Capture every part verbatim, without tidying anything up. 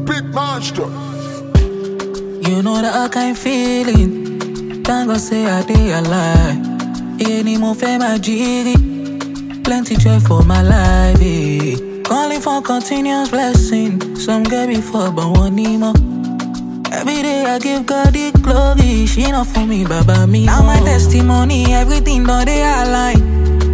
big monster. You know that kind feeling. Thank God say I dey alive. Any more fame my jiggy. Plenty joy for my life. Eh. Calling for continuous blessing. Some get before but one need more. Every day I give God the glory. She not for me, baba me. Now my testimony, everything done they align.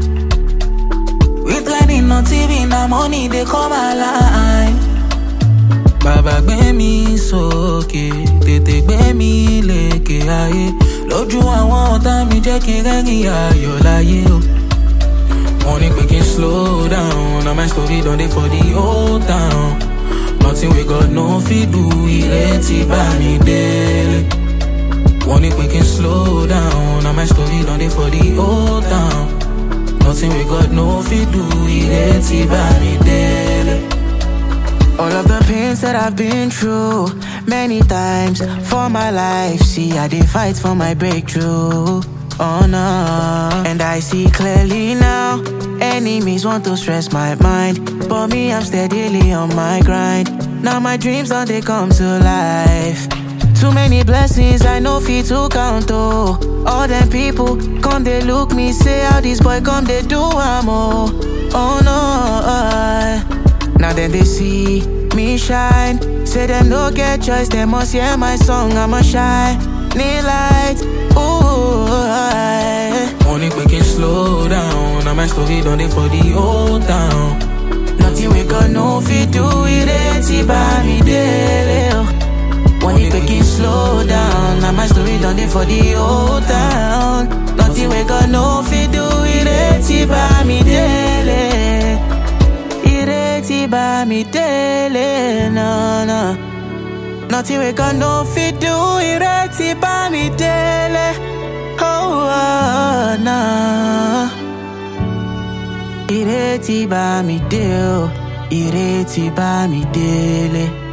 We planning on T V, now money they come alive. Baba gbé mi sókè, tètè gbé mi lékè ayé. Lójú àwọn ọ̀tá mi jẹ́ kí n rẹ́rìn ayọ̀ láyé o. Money quick and slow down. Now my story done dey for the old town. Nothing we got no fit do. Ìrètí bá mi délé. Money quick and slow down. Now my story done dey for the old town. Nothing we got no fit do. Ìrètí bá mi délé. All of the pains that I've been through many times for my life. See, I did fight for my breakthrough. Oh no. And I see clearly now. Enemies want to stress my mind, but me, I'm steadily on my grind. Now my dreams don't they come to life. Too many blessings I know fit to count oh. All them people come they look me, say how this boy come they do am oh. Oh no. Now then they see me shine. Say them no get choice, they must hear my song. I'ma shine, need light. Ooh. Money quick and slow down. Now my story done dey for the old town. Nothing we got no fit do. Ìrètí bá mi délé oh. Money quick and slow down. Now my story done dey for the old town. Nothing we got no fit do. Ìrètí bá mi délé. Ìrètí bá mi délé, no, no. Nothing we got no fit do. Ìrètí bá mi délé. Oh, oh, no. Ìrètí bá mi dé o. Ìrètí bá mi délé.